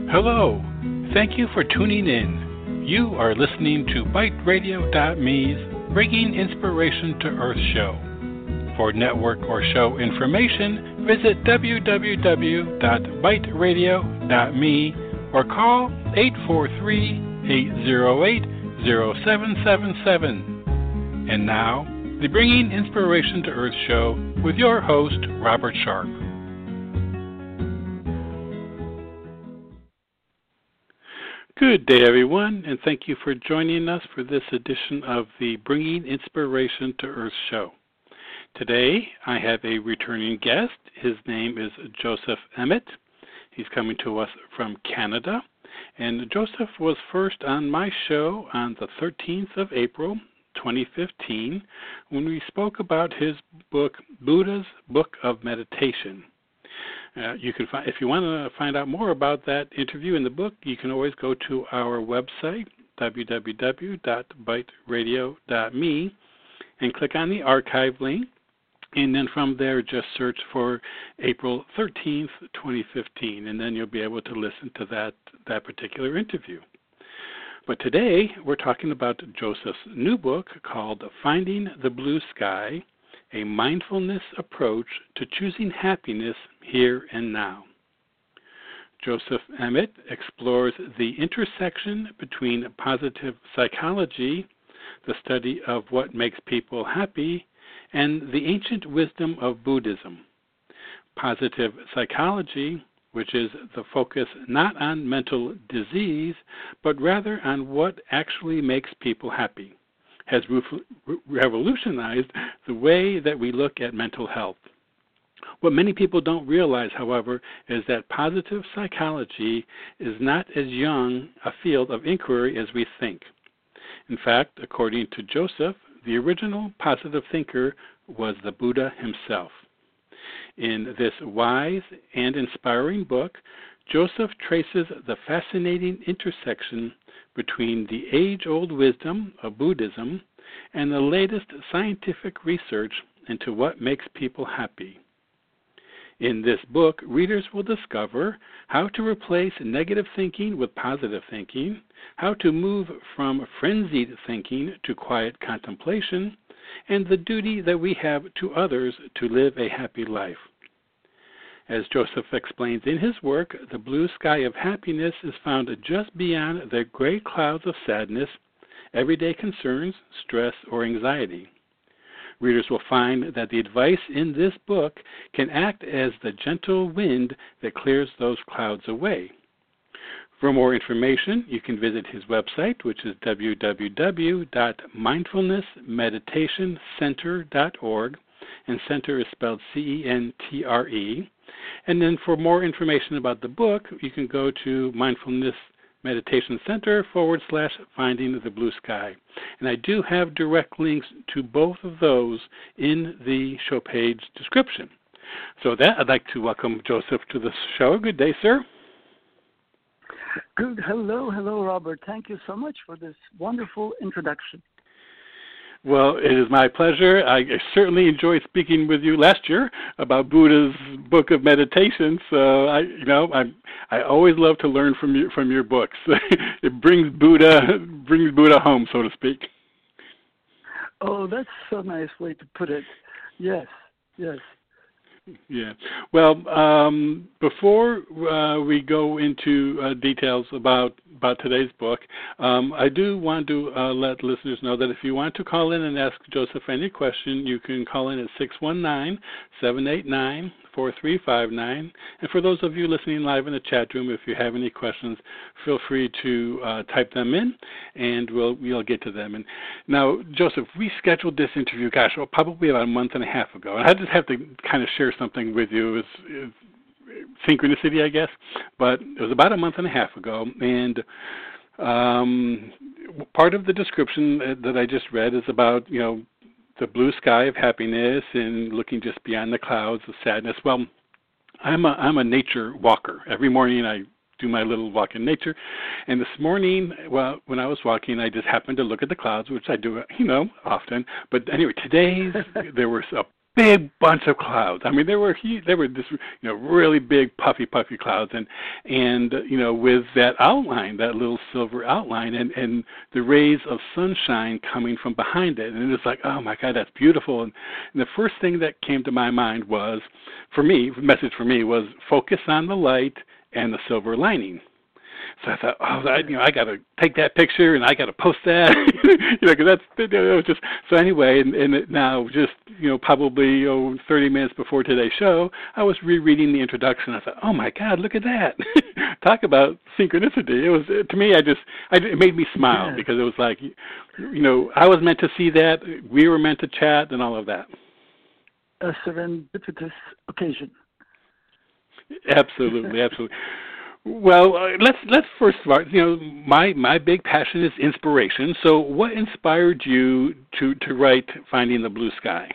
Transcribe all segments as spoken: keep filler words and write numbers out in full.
Hello. Thank you for tuning in. You are listening to Byte Radio dot me's Bringing Inspiration to Earth show. For network or show information, visit w w w dot byte radio dot me or call eight four three, eight zero eight, zero seven seven seven. And now, the Bringing Inspiration to Earth show with your host, Robert Sharp. Good day, everyone, and thank you for joining us for this edition of the Bringing Inspiration to Earth show. Today, I have a returning guest. His name is Joseph Emmett. He's coming to us from Canada, and Joseph was first on my show on the thirteenth of April, twenty fifteen, when we spoke about his book, Buddha's Book of Meditation. Uh, you can find, if you want to find out more about that interview in the book, you can always go to our website, w w w dot byte radio dot me, and click on the archive link, and then from there just search for April thirteenth, twenty fifteen, and then you'll be able to listen to that, that particular interview. But today, we're talking about Joseph's new book called Finding the Blue Sky, A Mindfulness Approach to Choosing Happiness Here and Now. Joseph Emmett explores the intersection between positive psychology, the study of what makes people happy, and the ancient wisdom of Buddhism. Positive psychology, which is the focus not on mental disease, but rather on what actually makes people happy, has revolutionized the way that we look at mental health. What many people don't realize, however, is that positive psychology is not as young a field of inquiry as we think. In fact, according to Joseph, the original positive thinker was the Buddha himself. In this wise and inspiring book, Joseph traces the fascinating intersection between the age-old wisdom of Buddhism and the latest scientific research into what makes people happy. In this book, readers will discover how to replace negative thinking with positive thinking, how to move from frenzied thinking to quiet contemplation, and the duty that we have to others to live a happy life. As Joseph explains in his work, the blue sky of happiness is found just beyond the gray clouds of sadness, everyday concerns, stress, or anxiety. Readers will find that the advice in this book can act as the gentle wind that clears those clouds away. For more information, you can visit his website, which is w w w dot mindfulness meditation center dot org, and center is spelled C E N T R E. And then for more information about the book, you can go to Mindfulness Meditation Center forward slash Finding the Blue Sky. And I do have direct links to both of those in the show page description. So with that, I'd like to welcome Joseph to the show. Good day, sir. Good. Hello, hello, Robert. Thank you so much for this wonderful introduction. Well, it is my pleasure. I certainly enjoyed speaking with you last year about Buddha's Book of Meditation. So I, you know, I I always love to learn from you from your books. It brings Buddha brings Buddha home, so to speak. Oh, that's a nice way to put it. Yes, yes. Yeah. Well, um, before uh, we go into uh, details about, about today's book, um, I do want to uh, let listeners know that if you want to call in and ask Joseph any question, you can call in at six one nine, seven eight nine, four three five nine. And for those of you listening live in the chat room, if you have any questions, feel free to uh, type them in, and we'll we'll get to them. And now, Joseph, we scheduled this interview, gosh, well, probably about a month and a half ago. And I just have to kind of share something with you. It was, it was synchronicity, I guess, but it was about a month and a half ago, and um, part of the description that I just read is about, you know, the blue sky of happiness and looking just beyond the clouds of sadness. Well, I'm a I'm a nature walker. Every morning I do my little walk in nature, and this morning, well, when I was walking, I just happened to look at the clouds, which I do, you know, often. But anyway, today there was a big bunch of clouds. I mean, there were huge, there were this, you know, really big puffy, puffy clouds, and and uh, you know, with that outline, that little silver outline, and and the rays of sunshine coming from behind it, and it's like, oh my God, that's beautiful. And, and the first thing that came to my mind was, for me, the message for me was focus on the light and the silver lining. So I thought, oh, I, you know, I got to take that picture and I got to post that, you know, because that's, you know, it was just, so anyway, and, and it now just, you know, probably oh, thirty minutes before today's show, I was rereading the introduction. I thought, oh my God, look at that. Talk about synchronicity. It was, to me, I just, I, it made me smile yeah. because it was like, you know, I was meant to see that. We were meant to chat and all of that. A serendipitous occasion. Absolutely, absolutely. Well, uh, let's let's first start. You know, my my big passion is inspiration. So, what inspired you to to write "Finding the Blue Sky"?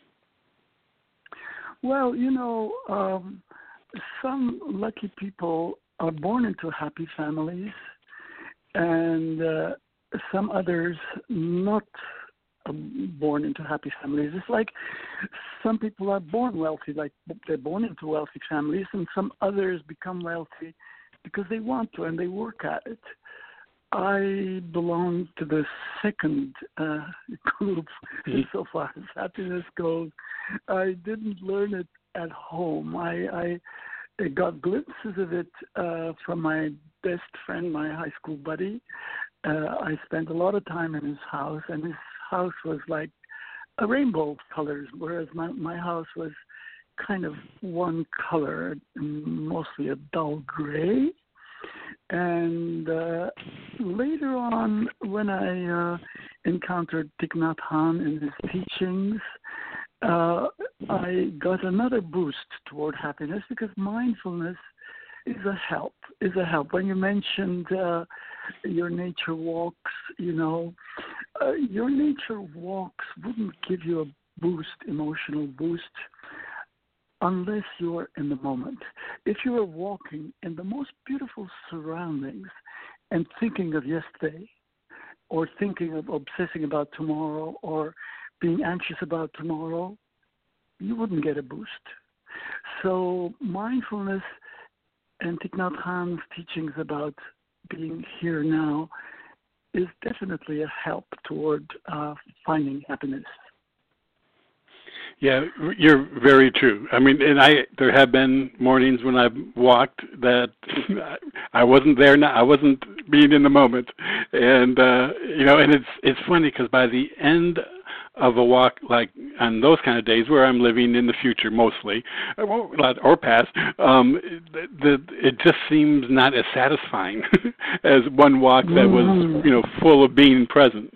Well, you know, um, some lucky people are born into happy families, and uh, some others not um, born into happy families. It's like some people are born wealthy, like they're born into wealthy families, and some others become wealthy because they want to and they work at it. I belong to the second uh, group mm-hmm. so far as happiness goes. I didn't learn it at home. I, I got glimpses of it uh, from my best friend, my high school buddy. Uh, I spent a lot of time in his house, and his house was like a rainbow of colors, whereas my, my house was kind of one color, mostly a dull gray. And uh, later on, when I uh, encountered Thich Nhat Hanh in his teachings, uh, I got another boost toward happiness because mindfulness is a help, is a help. When you mentioned uh, your nature walks, you know, uh, your nature walks wouldn't give you a boost, emotional boost, unless you're in the moment. If you are walking in the most beautiful surroundings and thinking of yesterday, or thinking of obsessing about tomorrow, or being anxious about tomorrow, you wouldn't get a boost. So mindfulness and Thich Nhat Hanh's teachings about being here now is definitely a help toward uh, finding happiness. Yeah, you're very true. I mean, and I there have been mornings when I've walked that I wasn't there now. I wasn't being in the moment, and uh, you know, and it's it's funny because by the end of a walk, like on those kind of days where I'm living in the future mostly, or past, um, the, the, it just seems not as satisfying as one walk that was, you know, full of being present.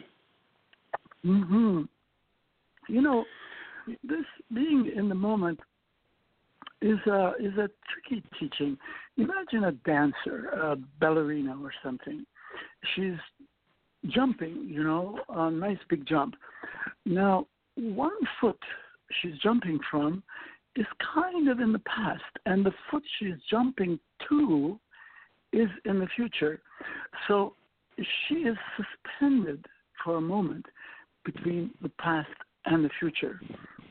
Mm-hmm. You know, this being in the moment is a, is a tricky teaching. Imagine a dancer, a ballerina or something. She's jumping, you know, a nice big jump. Now, one foot she's jumping from is kind of in the past, and the foot she's jumping to is in the future. So she is suspended for a moment between the past and the future.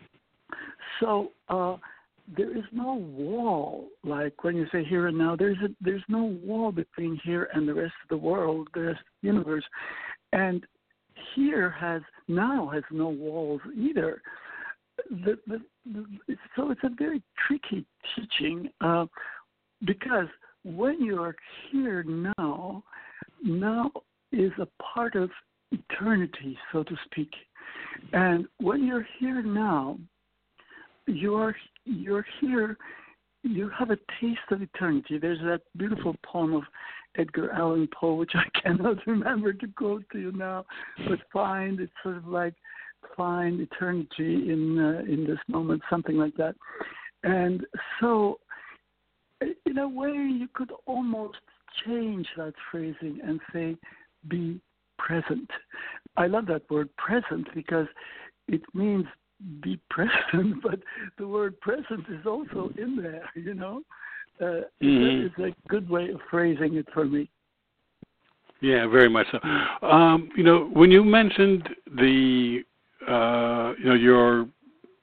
So uh, there is no wall, like when you say here and now, there's a, there's no wall between here and the rest of the world, the rest of the universe. And here has, now has no walls either. The, the, the, so it's a very tricky teaching uh, because when you are here now, now is a part of eternity, so to speak. And when you're here now, you're you're here, you have a taste of eternity. There's that beautiful poem of Edgar Allan Poe, which I cannot remember to quote to you now, but find, it's sort of like find eternity in uh, in this moment, something like that. And so, in a way, you could almost change that phrasing and say, be present. I love that word present because it means be present, but the word present is also in there, you know. Uh, mm-hmm. It's a good way of phrasing it for me. Yeah, very much so. Um, you know, when you mentioned the, uh, you know, your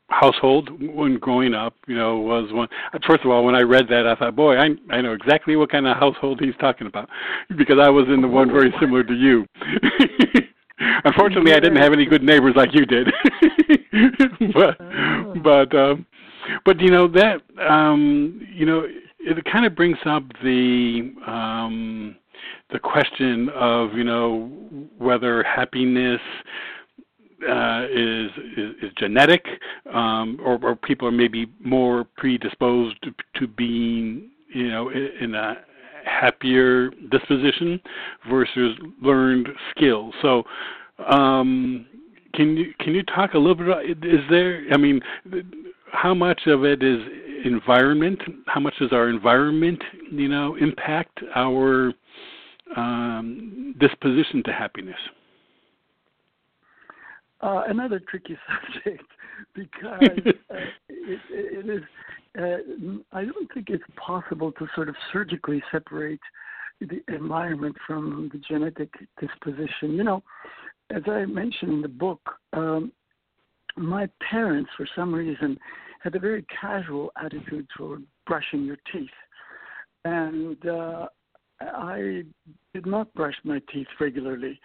household when growing up, you know, was one. First of all, when I read that, I thought, boy, I I know exactly what kind of household he's talking about, because I was in the one very similar to you. Unfortunately, I didn't have any good neighbors like you did. but but um, but you know that um, you know it kind of brings up the um, the question of, you know, whether happiness Uh, is, is is genetic, um, or, or people are maybe more predisposed to, to being, you know, in, in a happier disposition versus learned skills. So, um, can you can you talk a little bit about, is there? I mean, how much of it is environment? How much does our environment, you know, impact our um, disposition to happiness? Uh, another tricky subject, because uh, it, it is. Uh, I don't think it's possible to sort of surgically separate the environment from the genetic disposition. You know, as I mentioned in the book, um, my parents, for some reason, had a very casual attitude toward brushing your teeth, and uh, I did not brush my teeth regularly.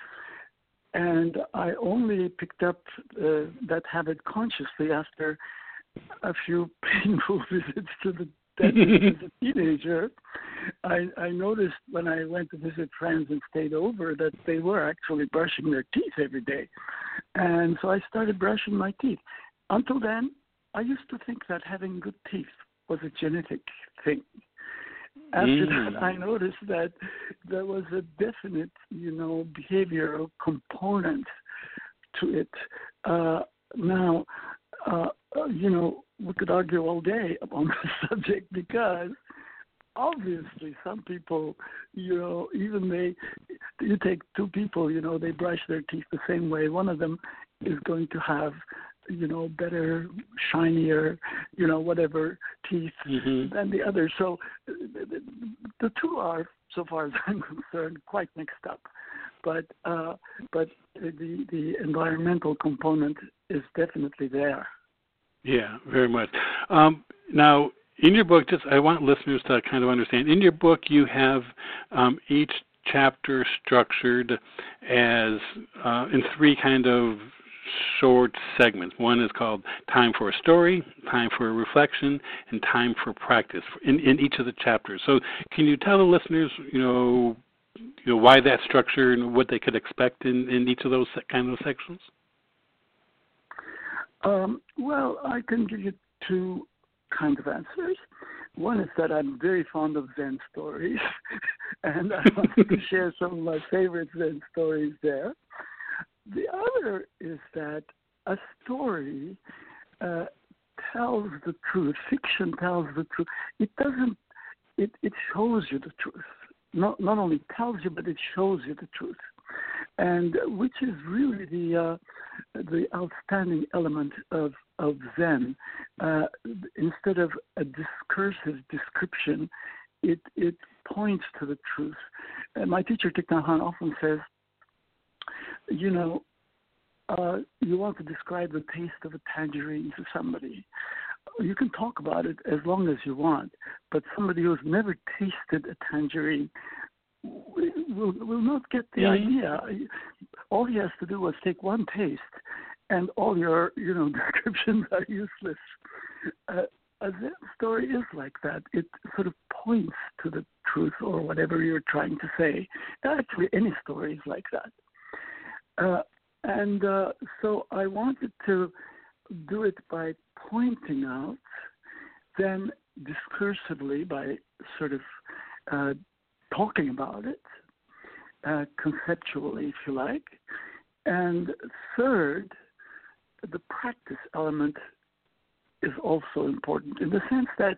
And I only picked up uh, that habit consciously after a few painful visits to the dentist as a teenager. I, I noticed when I went to visit friends and stayed over that they were actually brushing their teeth every day. And so I started brushing my teeth. Until then, I used to think that having good teeth was a genetic thing. After mm. that, I noticed that there was a definite, you know, behavioral component to it. Uh, now, uh, you know, we could argue all day on the subject, because obviously some people, you know, even they, you take two people, you know, they brush their teeth the same way. One of them is going to have, you know, better, shinier, you know, whatever teeth mm-hmm. than the other. So the, the two are, so far as I'm concerned, quite mixed up. But uh, but the the environmental component is definitely there. Yeah, very much. Um, now, in your book, just I want listeners to kind of understand. In your book, you have um, each chapter structured as uh, in three kind of short segments. One is called Time for a Story, Time for a Reflection, and Time for Practice in, in each of the chapters. So can you tell the listeners, you know, you know, why that structure and what they could expect in, in each of those kind of sections? Um, well, I can give you two kinds of answers. One is that I'm very fond of Zen stories, and I want to share some of my favorite Zen stories there. The other is that a story uh, tells the truth. Fiction tells the truth. It doesn't. It, it shows you the truth. Not not only tells you, but it shows you the truth, and which is really the uh, the outstanding element of of Zen. Uh, instead of a discursive description, it it points to the truth. And my teacher Thich Nhat Hanh often says, you know, uh, you want to describe the taste of a tangerine to somebody. You can talk about it as long as you want, but somebody who's never tasted a tangerine will, will not get the mm-hmm. idea. All he has to do is take one taste, and all your, you know, descriptions are useless. Uh, a Zen story is like that. It sort of points to the truth or whatever you're trying to say. Actually, any story is like that. Uh, and uh, so I wanted to do it by pointing out, then discursively by sort of uh, talking about it, uh, conceptually, if you like. And third, the practice element is also important in the sense that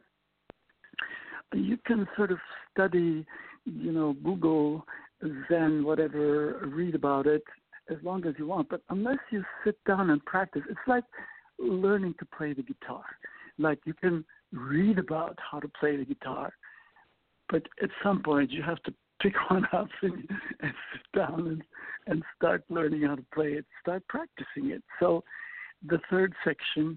you can sort of study, you know, Google, Zen, whatever, read about it as long as you want. But unless you sit down and practice, it's like learning to play the guitar. Like you can read about how to play the guitar, but at some point you have to pick one up and, and sit down and, and start learning how to play it, start practicing it. So the third section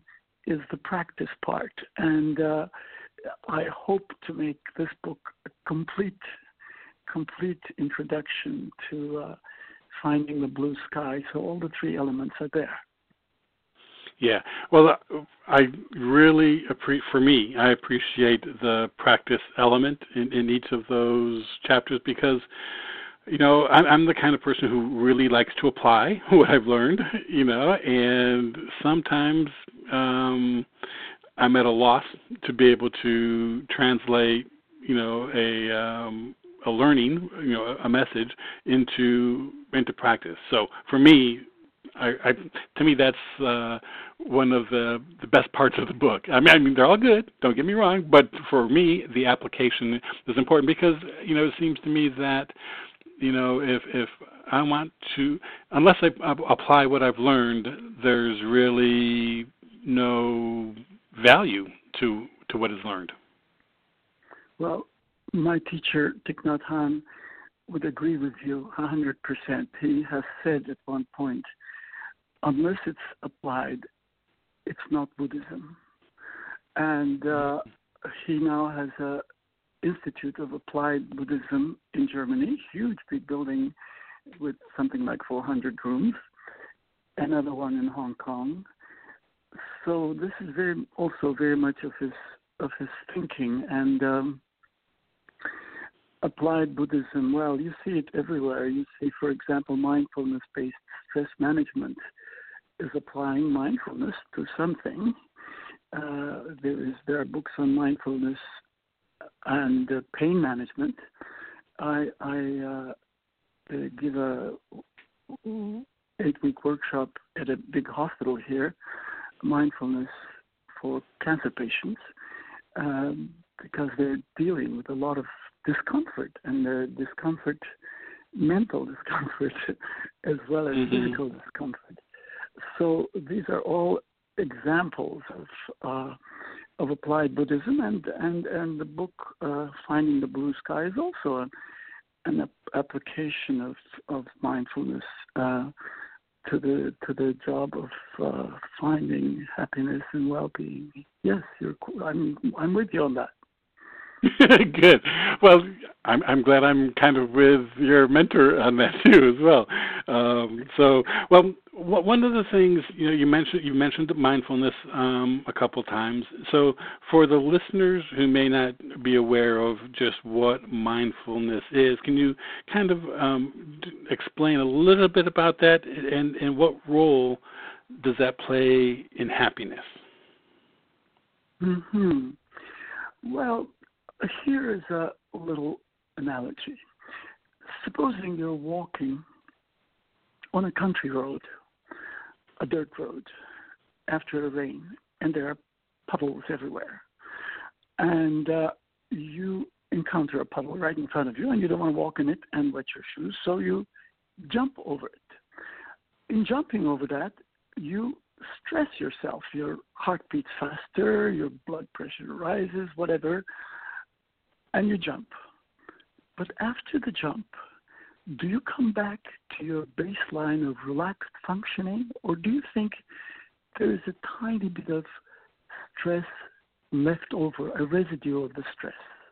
is the practice part. And uh, I hope to make this book a complete, complete introduction to uh, finding the blue sky. So all the three elements are there. Yeah. Well, I really appreciate, for me, I appreciate the practice element in, in each of those chapters because, you know, I'm, I'm the kind of person who really likes to apply what I've learned, you know, and sometimes um, I'm at a loss to be able to translate, you know, a um, a learning, you know, a message into into practice. So for me, I, I to me that's uh, one of the, the best parts of the book. I mean, I mean they're all good. Don't get me wrong, but for me, the application is important because you know it seems to me that you know if if I want to, unless I, I apply what I've learned, there's really no value to to what is learned. Well, my teacher, Thich Nhat Hanh, would agree with you one hundred percent. He has said at one point, unless it's applied, it's not Buddhism. And uh, he now has an Institute of Applied Buddhism in Germany, huge big building with something like four hundred rooms, another one in Hong Kong. So this is very also very much of his of his thinking. And um, applied Buddhism, well, you see it everywhere. You see, for example, mindfulness-based stress management is applying mindfulness to something. Uh, there is there are books on mindfulness and uh, pain management. I, I uh, give a eight-week workshop at a big hospital here, mindfulness for cancer patients, um, because they're dealing with a lot of discomfort, and the discomfort, mental discomfort, as well as mm-hmm. physical discomfort. So these are all examples of uh, of applied Buddhism, and and and the book uh, Finding the Blue Sky is also an, an ap- application of of mindfulness uh, to the to the job of uh, finding happiness and well-being. Yes, you're. I'm I'm with you on that. Good. Well, I'm I'm glad I'm kind of with your mentor on that too as well. Um, so, well, one of the things you know you mentioned you mentioned mindfulness um, a couple times. So, for the listeners who may not be aware of just what mindfulness is, can you kind of um, explain a little bit about that and and what role does that play in happiness? Hmm. Well, here is a little analogy. Supposing you're walking on a country road, a dirt road, after a rain, and there are puddles everywhere. And uh, you encounter a puddle right in front of you, and you don't want to walk in it and wet your shoes, so you jump over it. In jumping over that, you stress yourself. Your heart beats faster, your blood pressure rises, whatever, and you jump. But after the jump, do you come back to your baseline of relaxed functioning, or do you think there is a tiny bit of stress left over, a residue of the stress?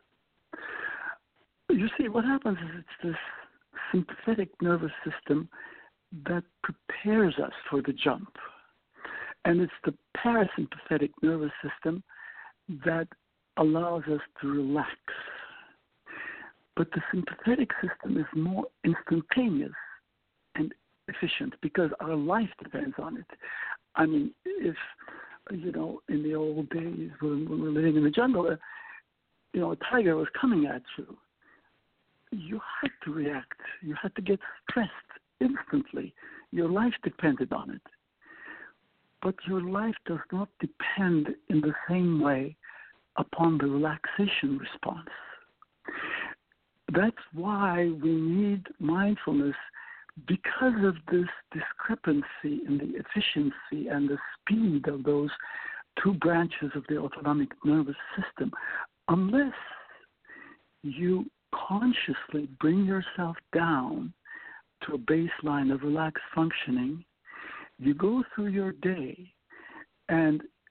You see, what happens is it's this sympathetic nervous system that prepares us for the jump. And it's the parasympathetic nervous system that allows us to relax. But the sympathetic system is more instantaneous and efficient because our life depends on it. I mean, if, you know, in the old days when we were living in the jungle, uh, you know, a tiger was coming at you, you had to react. You had to get stressed instantly. Your life depended on it. But your life does not depend in the same way upon the relaxation response. That's why we need mindfulness, because of this discrepancy in the efficiency and the speed of those two branches of the autonomic nervous system. Unless you consciously bring yourself down to a baseline of relaxed functioning, you go through your day and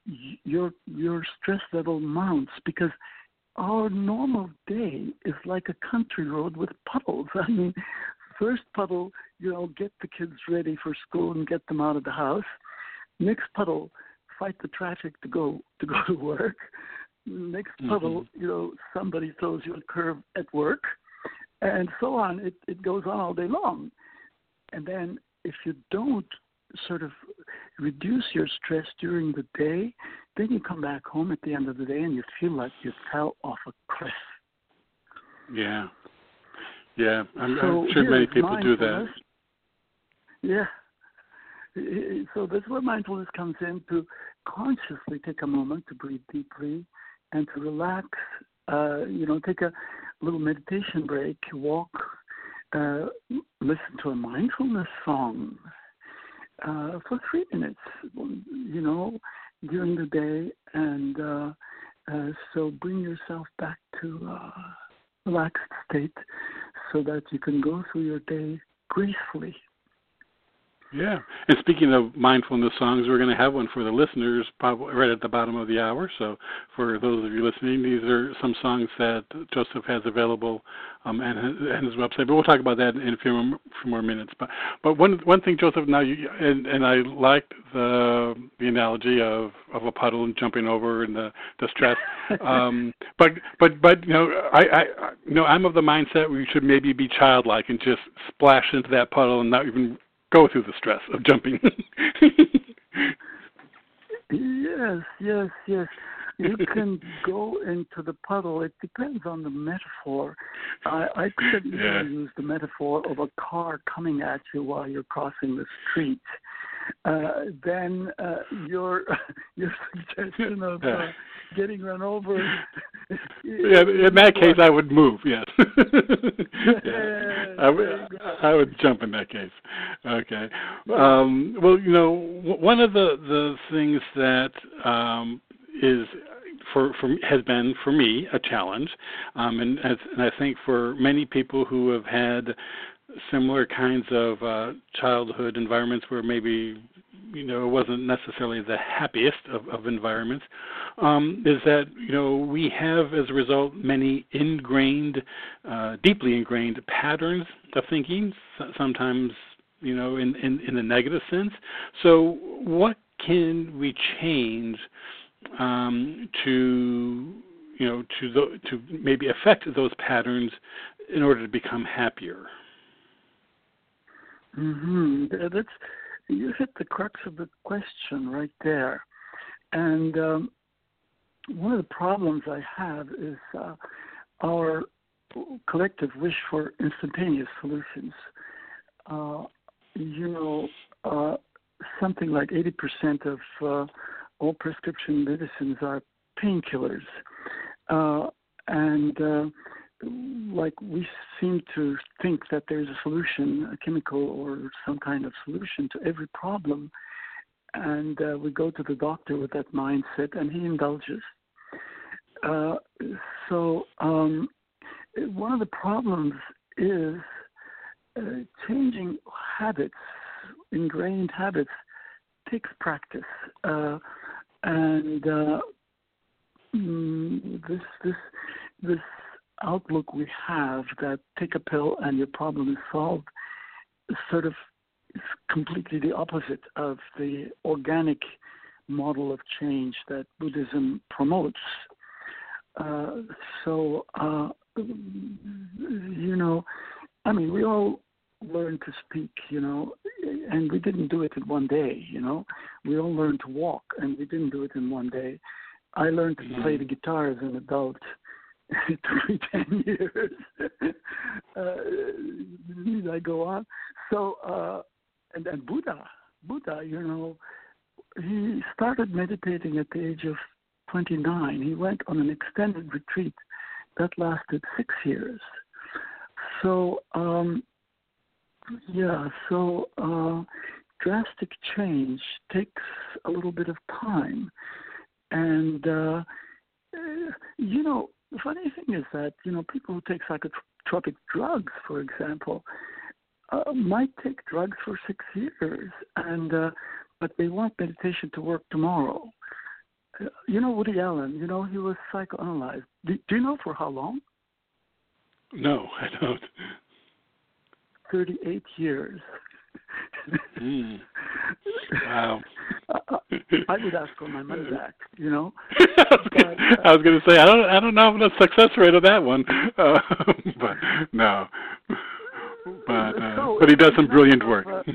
y- your your stress level mounts because our normal day is like a country road with puddles. I mean, first puddle, you know, get the kids ready for school and get them out of the house. Next puddle, fight the traffic to go to go to work. Next puddle, mm-hmm. you know, somebody throws you a curve at work, and so on. It it goes on all day long. And then if you don't sort of reduce your stress during the day, then you come back home at the end of the day and you feel like you fell off a cliff. Yeah. Yeah. I'm, so I'm sure many people do that. Yeah. So that's where mindfulness comes in, to consciously take a moment to breathe deeply and to relax, uh, you know, take a little meditation break, walk, uh, listen to a mindfulness song uh, for three minutes, you know, during the day. And uh, uh, so bring yourself back to a relaxed state so that you can go through your day gracefully. Yeah. And speaking of mindfulness songs, we're going to have one for the listeners probably right at the bottom of the hour. So for those of you listening, these are some songs that Joseph has available um, and, his, and his website. But we'll talk about that in a few more, few more minutes. But but one one thing, Joseph, now you and, and I liked the the analogy of, of a puddle and jumping over and the, the stress. um, but but but you know I, I you know I'm of the mindset where you should maybe be childlike and just splash into that puddle and not even go through the stress of jumping. Yes, yes, yes. You can go into the puddle. It depends on the metaphor. I, I could yeah. use the metaphor of a car coming at you while you're crossing the street. Uh, then uh, your your suggestion of uh, getting run over. Yeah, in that case, I would move. Yes, yeah. I, would, I would jump in that case. Okay. Um, well, you know, one of the, the things that um, is for, for has been for me a challenge, um, and, and I think for many people who have had similar kinds of uh, childhood environments where maybe, you know, it wasn't necessarily the happiest of, of environments, um, is that, you know, we have, as a result, many ingrained, uh, deeply ingrained patterns of thinking, sometimes, you know, in, in, in the negative sense. So what can we change um, to, you know, to, the, to maybe affect those patterns in order to become happier? Mm-hmm. That's, you hit the crux of the question right there. And um, one of the problems I have is uh, our collective wish for instantaneous solutions. Uh, you know, uh, something like eighty percent of uh, all prescription medicines are painkillers. Uh, and uh, like we seem to think that there's a solution, a chemical or some kind of solution to every problem, and uh, we go to the doctor with that mindset, and he indulges. Uh, so um, one of the problems is uh, changing habits, ingrained habits, takes practice, uh, and uh, mm, this this this. outlook we have that take a pill and your problem is solved sort of is completely the opposite of the organic model of change that Buddhism promotes. Uh, so, uh, you know, I mean, we all learn to speak, you know, and we didn't do it in one day, you know. We all learned to walk, and we didn't do it in one day. I learned to play the guitar as an adult. It took me ten years. uh, I go on. So, uh, and then Buddha, Buddha, you know, he started meditating at the age of twenty-nine. He went on an extended retreat that lasted six years. So, um, yeah, so uh, drastic change takes a little bit of time. And, uh, you know, the funny thing is that, you know, people who take psychotropic drugs, for example, uh, might take drugs for six years, and uh, but they want meditation to work tomorrow. You know Woody Allen, you know, he was psychoanalyzed. Do, do you know for how long? No, I don't. thirty-eight years. Mm. Wow. I, I would ask for my money back, you know. I was going to say I don't I don't know the success rate of that one, uh, but no. But uh, so, but he does some brilliant work. Uh,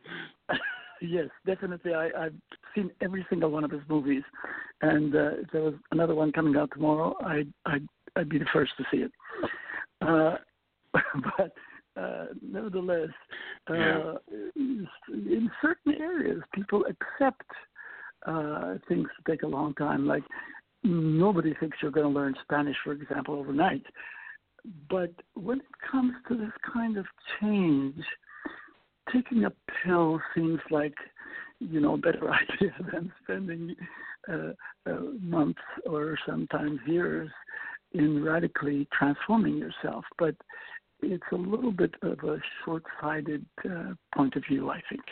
yes, definitely. I, I've seen every single one of his movies, and uh, if there was another one coming out tomorrow, I'd I'd, I'd be the first to see it. Uh, but. Uh, nevertheless, uh, yeah. in certain areas, people accept uh, things that take a long time. Like nobody thinks you're going to learn Spanish, for example, overnight. But when it comes to this kind of change, taking a pill seems like, you know, a better idea than spending uh, uh, months or sometimes years in radically transforming yourself. But it's a little bit of a short-sighted uh, point of view, I think.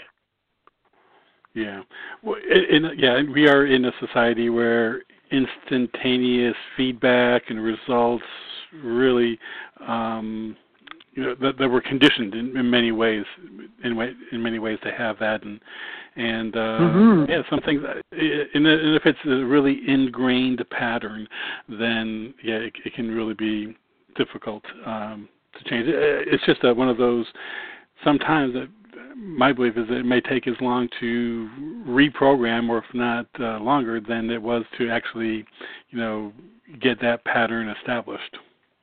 Yeah, well, in, in, yeah, we are in a society where instantaneous feedback and results really, um, you know, that, that we're conditioned in, in many ways, in way, in many ways to have that, and and uh, mm-hmm. yeah, some things. And if it's a really ingrained pattern, then yeah, it, it can really be difficult. Um, to change it. It's just a, one of those, sometimes that my belief is that it may take as long to reprogram, or if not uh, longer, than it was to actually, you know, get that pattern established.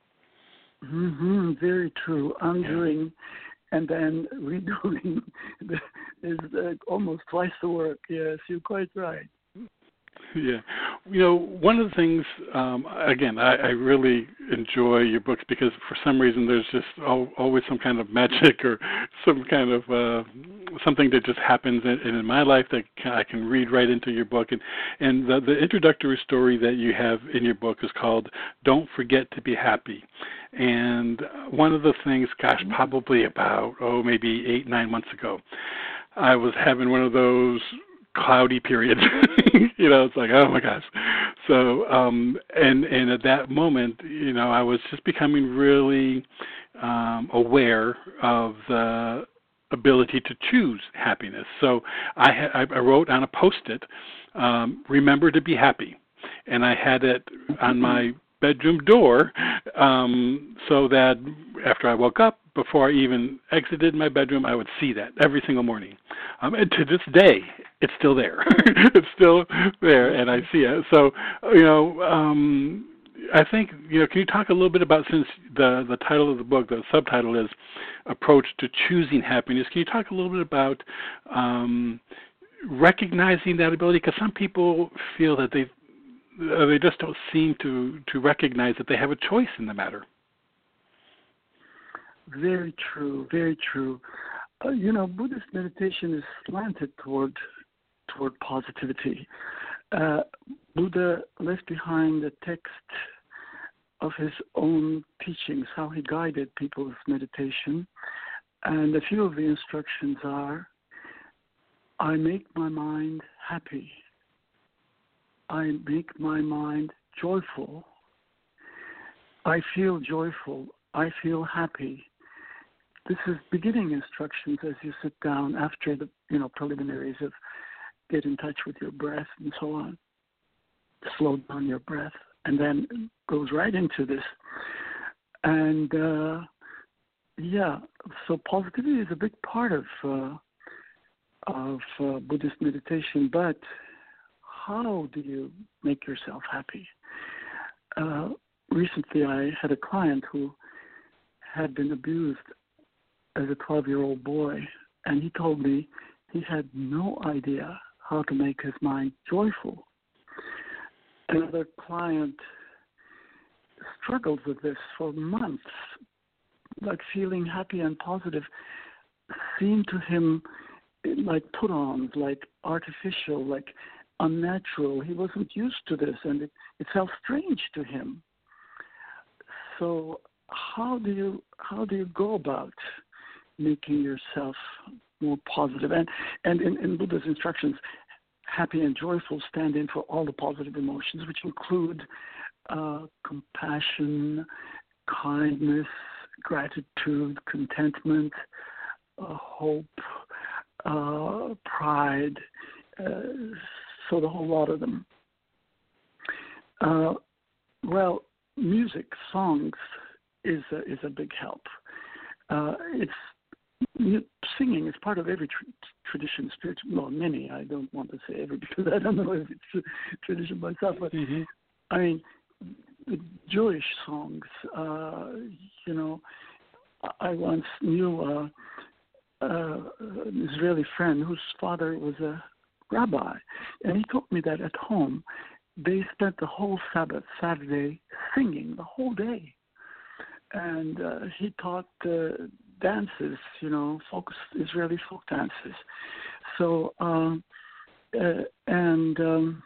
Mm-hmm, very true. Undoing yeah. and then redoing is uh, almost twice the work. Yes, you're quite right. Yeah. You know, one of the things, um, again, I, I really enjoy your books because for some reason there's just al- always some kind of magic or some kind of uh, something that just happens in, in my life that I can read right into your book. And, and the, the introductory story that you have in your book is called Don't Forget to Be Happy. And one of the things, gosh, probably about, oh, maybe eight, nine months ago, I was having one of those cloudy periods. You know, it's like, oh my gosh. So, um, and and at that moment, you know, I was just becoming really um, aware of the ability to choose happiness. So I, ha- I wrote on a Post-it, um, remember to be happy. And I had it on my bedroom door um, so that after I woke up, before I even exited my bedroom, I would see that every single morning. Um, and to this day, it's still there. It's still there, and I see it. So, you know, um, I think, you know, can you talk a little bit about, since the, the title of the book, the subtitle is Approach to Choosing Happiness, can you talk a little bit about um, recognizing that ability? Because some people feel that they they just don't seem to, to recognize that they have a choice in the matter. Very true, very true. Uh, you know, Buddhist meditation is slanted toward toward positivity. Uh, Buddha left behind a text of his own teachings, how he guided people's meditation. And a few of the instructions are, I make my mind happy. I make my mind joyful. I feel joyful. I feel happy. This is beginning instructions as you sit down after the, you know, preliminaries of get in touch with your breath and so on. Slow down your breath, and then goes right into this. And uh, yeah, so positivity is a big part of uh, of uh, Buddhist meditation. But how do you make yourself happy? Uh, recently, I had a client who had been abused as a twelve-year-old boy, and he told me he had no idea how to make his mind joyful. Another client struggled with this for months, like feeling happy and positive seemed to him like put-ons, like artificial, like unnatural. He wasn't used to this, and it, it felt strange to him. So how do you how do you go about making yourself more positive? And and in, in Buddha's instructions, happy and joyful stand in for all the positive emotions, which include uh, compassion, kindness, gratitude, contentment, uh, hope, uh, pride, uh, so the whole lot of them. Uh, well, music, songs is a, is a big help. Uh, it's Singing is part of every tr- tradition, spiritual, well, many, I don't want to say every because I don't know if it's a tradition myself, but mm-hmm. I mean, the Jewish songs, uh, you know, I once knew uh, uh, an Israeli friend whose father was a rabbi, and he told me that at home they spent the whole Sabbath, Saturday, singing the whole day. And uh, he taught uh, dances, you know, folk, Israeli folk dances. So, um, uh, and um,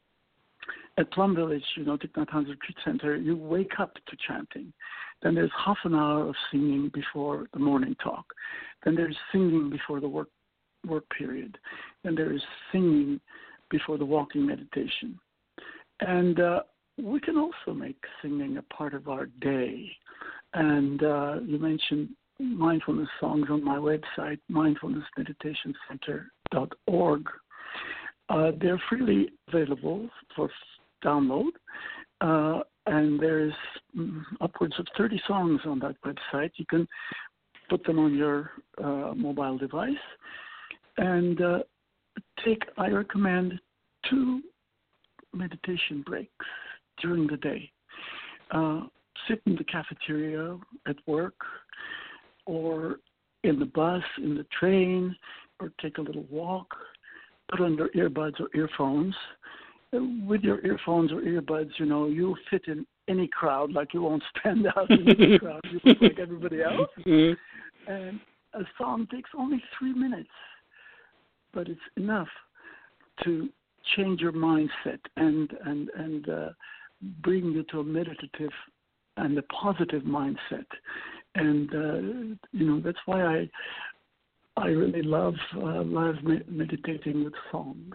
at Plum Village, you know, Thich Nhat Hanh's Retreat Center, you wake up to chanting. Then there's half an hour of singing before the morning talk. Then there's singing before the work work period. Then there's singing before the walking meditation. And uh, we can also make singing a part of our day. And uh, you mentioned mindfulness songs on my website, mindfulness meditation center dot org. Uh, they're freely available for download, uh, and there's mm, upwards of thirty songs on that website. You can put them on your uh, mobile device, and uh, take, I recommend, two meditation breaks during the day. Uh, sit in the cafeteria at work, or in the bus, in the train, or take a little walk. Put on your earbuds or earphones. With your earphones or earbuds, you know, you'll fit in any crowd, like you won't stand out in any crowd. You look like everybody else. Mm-hmm. And a song takes only three minutes, but it's enough to change your mindset and and and uh, bring you to a meditative and a positive mindset. And uh, you know, that's why I I really love uh, love me- meditating with songs.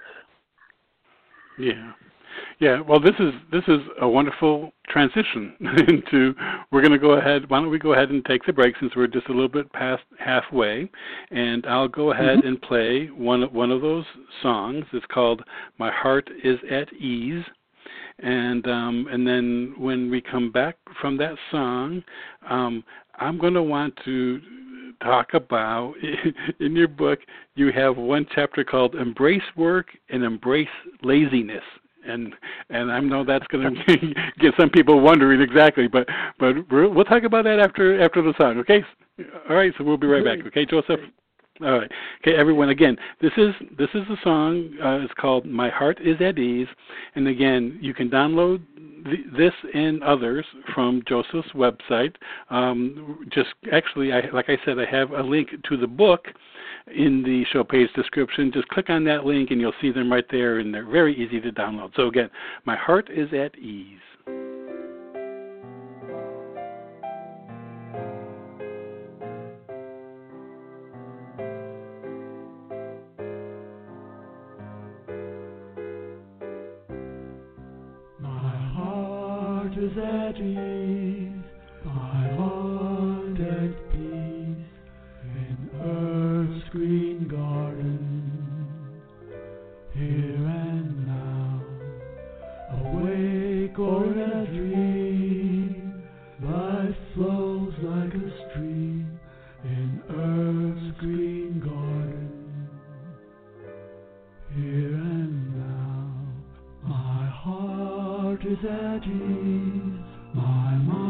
Yeah, yeah. Well, this is this is a wonderful transition into. We're going to go ahead. Why don't we go ahead and take the break since we're just a little bit past halfway, and I'll go ahead mm-hmm. and play one one of those songs. It's called "My Heart Is at Ease." And um, and then when we come back from that song, um, I'm going to want to talk about, in your book, you have one chapter called Embrace Work and Embrace Laziness. And and I know that's going to get some people wondering exactly, but but we'll talk about that after after the song, okay? All right, so we'll be right back, okay, Joseph? All right. Okay, everyone, again, this is this is the song. Uh, it's called My Heart Is at Ease. And again, you can download the, this and others from Joseph's website. Um, just actually, I, like I said, I have a link to the book in the show page description. Just click on that link and you'll see them right there, and they're very easy to download. So again, My Heart Is at Ease. Is at ease, my heart at peace, in earth's green garden, here and now, awake or in a dream, life flows like a stream, in earth's green garden, here and now, my heart is at ease. My mind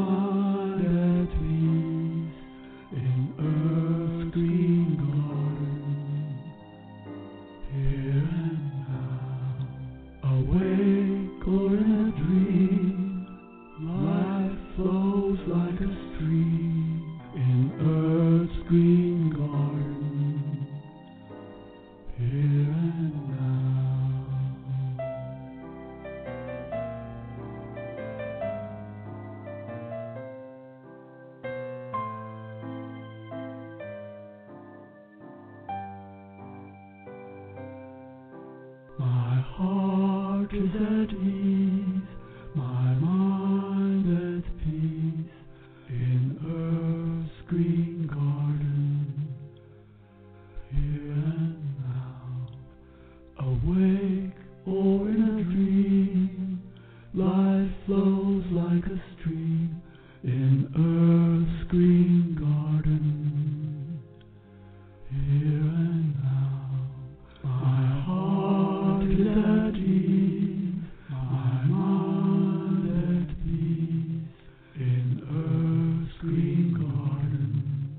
is at ease, my mind at peace, in earth's green garden, here and now, awake or in a dream, life flows like a stream in earth's green garden, here and now, my heart is at ease, my mind at peace, in earth's green garden,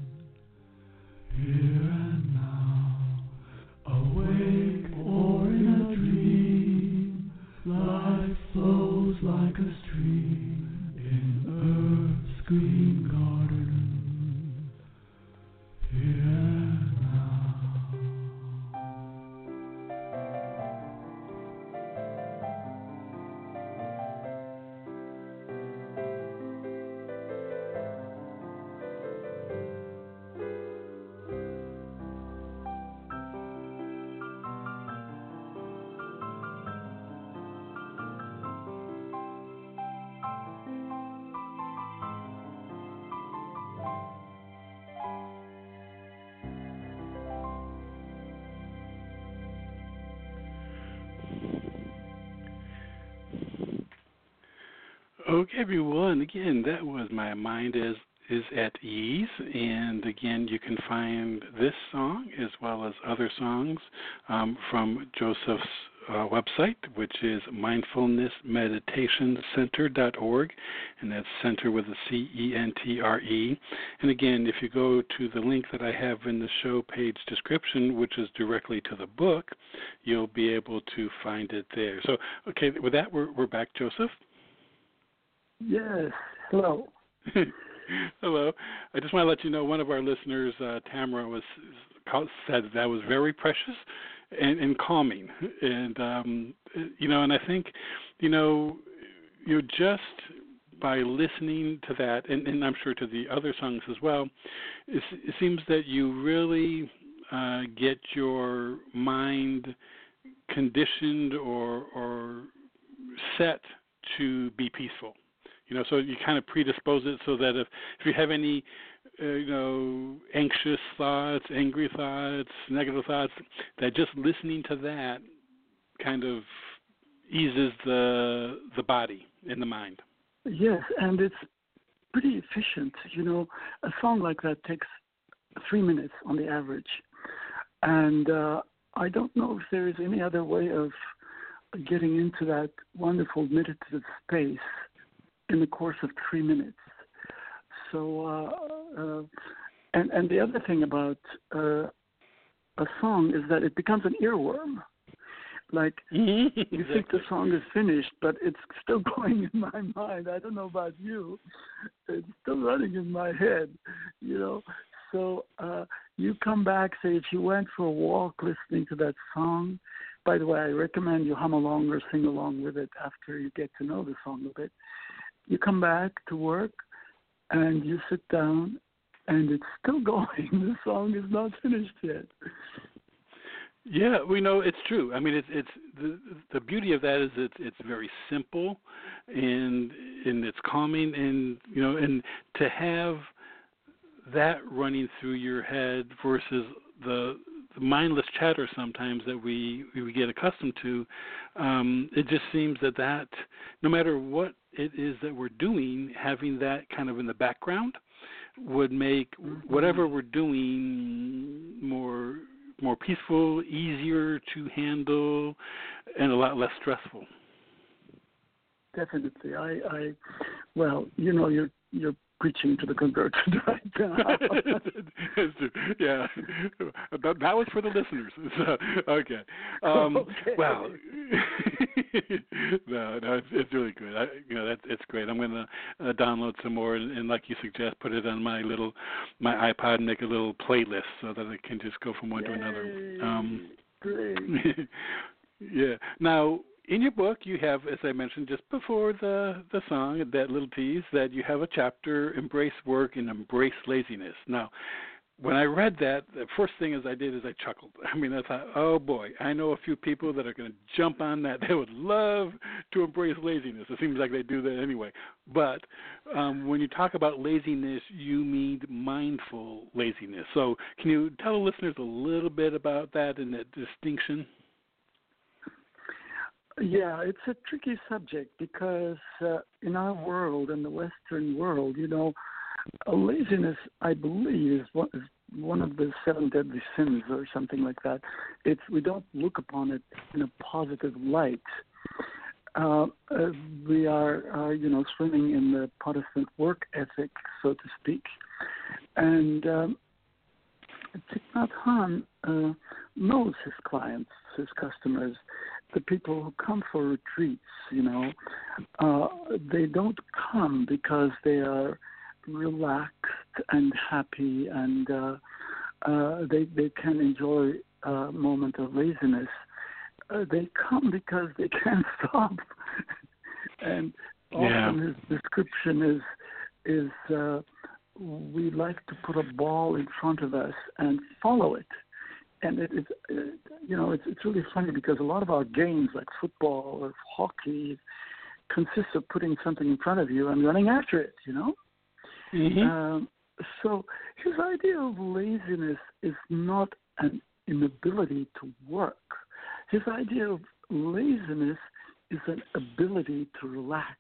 here and now, awake or in a dream, life flows like a stream in earth's green garden, here and now. Okay, everyone. Again, that was My Mind is, is at Ease. And again, you can find this song as well as other songs um, from Joseph's uh, website, which is mindfulness meditation center dot org. And that's center with a C E N T R E. And again, if you go to the link that I have in the show page description, which is directly to the book, you'll be able to find it there. So, okay, with that, we're, we're back, Joseph. Yes. Hello. Hello. I just want to let you know one of our listeners, uh, Tamara, was said that was very precious and, and calming, and um, you know, and I think, you know, you just by listening to that, and, and I'm sure to the other songs as well, it, it seems that you really uh, get your mind conditioned or or set to be peaceful. You know, so you kind of predispose it so that if, if you have any, uh, you know, anxious thoughts, angry thoughts, negative thoughts, that just listening to that kind of eases the the body and the mind. Yes, and it's pretty efficient. You know, a song like that takes three minutes on the average. And uh, I don't know if there is any other way of getting into that wonderful meditative space in the course of three minutes. So, uh, uh, and and the other thing about uh, a song is that it becomes an earworm. Like, you think the song is finished, but it's still going in my mind. I don't know about you. It's still running in my head, you know. So uh, you come back, say, if you went for a walk listening to that song, by the way, I recommend you hum along or sing along with it after you get to know the song a bit. You come back to work and you sit down and it's still going. The song is not finished yet. Yeah, we know it's true. I mean, it's it's the the beauty of that is it's it's very simple, and and it's calming, and you know, and to have that running through your head versus the, the mindless chatter sometimes that we we get accustomed to, um, it just seems that that no matter what it is that we're doing, having that kind of in the background would make whatever we're doing more more peaceful, easier to handle, and a lot less stressful. Definitely. I, I well, you know, you're you're preaching to the converted right now. Yeah, that, that was for the listeners. So, okay. Um, okay. Well, no, no, it's, it's really good. I, you know, that it's great. I'm going to uh, download some more, and, and like you suggest, put it on my little my iPod and make a little playlist so that I can just go from one Yay. to another. Um, Great. Yeah. Now, in your book, you have, as I mentioned just before the, the song, that little tease, that you have a chapter, Embrace Work and Embrace Laziness. Now, when I read that, the first thing as I did is I chuckled. I mean, I thought, oh boy, I know a few people that are going to jump on that. They would love to embrace laziness. It seems like they do that anyway. But um, when you talk about laziness, you mean mindful laziness. So can you tell the listeners a little bit about that and that distinction? Yeah, it's a tricky subject because uh, in our world, in the Western world, you know, Uh, laziness, I believe, is one, is one of the seven deadly sins or something like that. It's we don't look upon it in a positive light. Uh, uh, we are, uh, you know, swimming in the Protestant work ethic, so to speak. And um, Thich Nhat Hanh uh, knows his clients, his customers, the people who come for retreats. You know, uh, they don't come because they are relaxed and happy, and uh, uh, they they can enjoy a moment of laziness. Uh, they come because they can't stop, and often Yeah. his description is is uh, we like to put a ball in front of us and follow it, and it is uh, you know it's it's really funny because a lot of our games like football or hockey consists of putting something in front of you and running after it, you know. Mm-hmm. Um, so his idea of laziness is not an inability to work. His idea of laziness is an ability to relax.